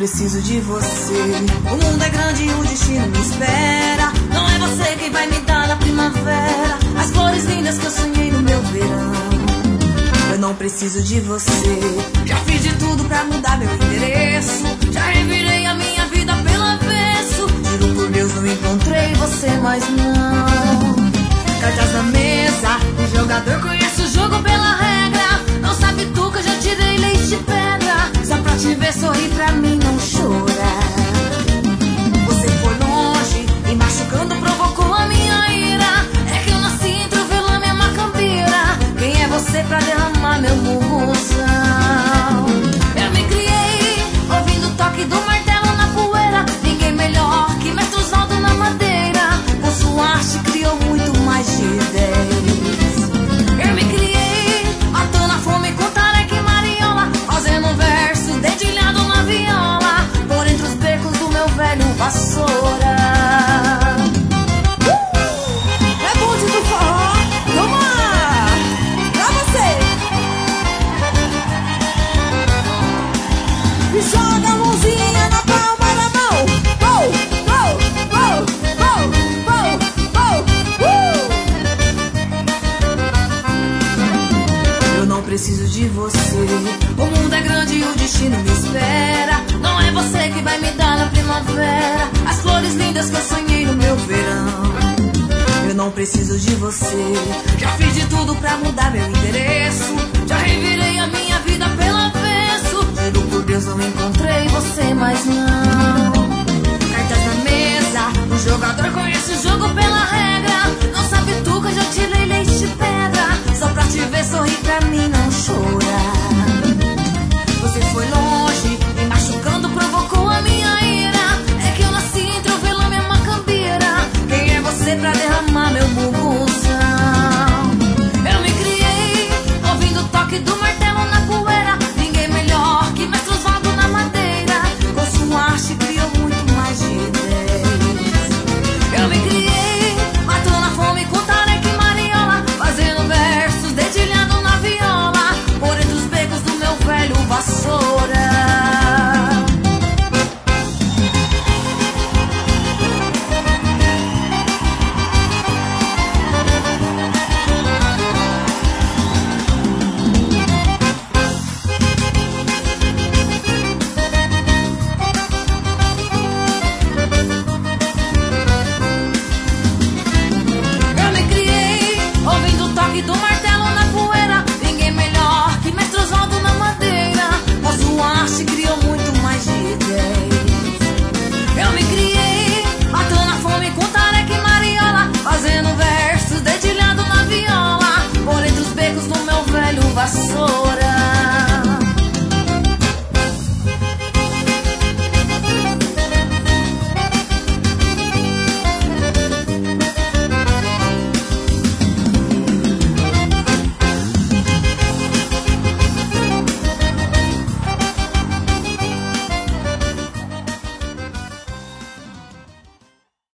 preciso de você. O mundo é grande e o destino me espera. Não é você quem vai me dar na primavera as flores lindas que eu sonhei no meu verão. Eu não preciso de você. Já fiz de tudo pra mudar meu endereço. Já revirei a minha vida pelo avesso. Juro por Deus, não encontrei você, mas não. Cartas na mesa, o jogador conhece o jogo pela regra. Não sabe tu que eu já tirei leite de pedra. Só pra te ver sorrir, pra mim não chorar. Você foi longe e machucando provocou a minha ira. É que eu nasci entre o velame e a macambira. Quem é você pra derramar meu murrozão? Eu me criei ouvindo o toque do martelo na poeira. Ninguém melhor que mestre Osvaldo na madeira. Com sua arte criou muito mais de 10. Eu me criei matando a fome com tareca e mariola, fazendo um verso dedilhado na viola, por entre os becos do meu velho vassoura. É bonde do forró, vamos lá, pra você. E joga a mãozinha na palma da mão. Oh, oh, oh, oh, oh, oh. Eu não preciso de você. O mundo é grande e o destino me espera. Não é você que vai me dar na primavera as flores lindas que eu sonhei no meu verão. Eu não preciso de você. Já fiz de tudo pra mudar meu endereço. Já revirei a minha vida pelo avesso. Juro por Deus, não encontrei você, mas não. Cartas na mesa, o jogador conhece o jogo pela regra. Não sabe tu que eu já tirei leite de pedra. Só pra te ver sorrir, pra mim não chora.